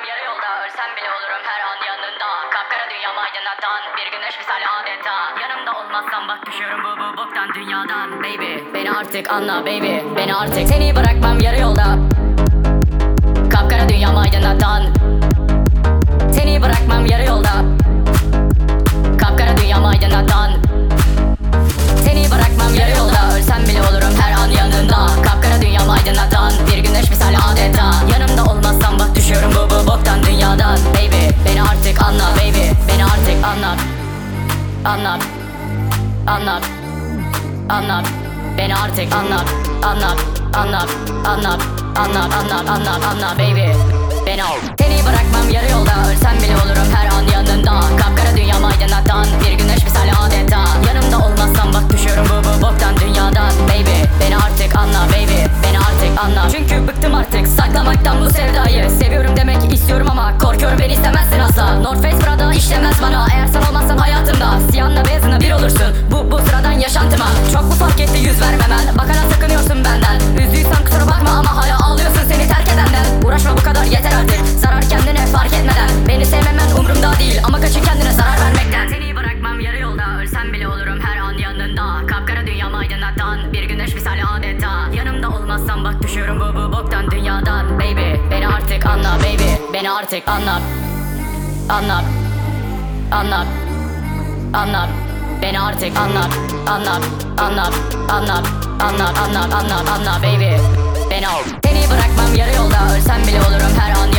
bırakmam yarı yolda. Ölsem bile olurum her an yanında. Kapkara dünyamı aydınlatan bir güneş misali adeta. Yanımda olmazsan bak düşüyorum bu boktan dünyadan. Baby beni artık anla baby, beni artık. Seni bırakmam yarı yolda. Kapkara dünyamı aydınlatan. Seni bırakmam yarı yolda. Kapkara dünyamı aydınlatan. Seni bırakmam yarı yolda. Ölsem bile olurum her an yanında. Kapkara dünyamı aydınlatan bir güneş misali adeta. Yanımda olmazsan bak düşüyorum bu boktan dünyadan. Baby beni artık anla baby, beni artık anla. Anla, anla, anla. Beni artık anla, anla, anla, anla, anla, anla, anla, anla baby. Beni al. Seni bırakmam yarı yolda. Ölsem bile olurum her an yanında. Kapkara dünyamı aydınlatan bir güneş misali adeta. Yanımda olmazsan bak düşüyorum bu boktan dünyadan. Baby beni artık anla baby, beni artık anla. Çünkü bıktım artık saklamaktan bu sevdayı. Seviyorum demek istiyorum ama korkuyorum beni istemezsin asla. North Face Prada işlemez bana eğer sen olmazsan hayatımda. Siyahla beyazına bir olursun bu sıradan yaşantıma. Çok mu fark etti yüz vermemen, bakana sakınıyorsun benden. Üzdüysem kusura bakma ama hala ağlıyorsun seni terk edenden. Uğraşma bu kadar yeter artık, zarar kendine fark etmeden. Beni sevmemen umurumda değil ama kaçın kendine zarar vermekten. Seni bırakmam yarı yolda. Ölsem bile olurum her an yanında. Kapkara dünyamı aydınlatan bir güneş misali adeta. Yanımda olmazsan bak düşüyorum bu boktan dünyadan. Baby beni artık anla baby, beni artık anla. Anla, anla, anla. Beni artık anla, anla, anla, anla, anla, anla, anla, anla baby. Beni al. Seni bırakmam yarı yolda. Ölsem bile olurum her an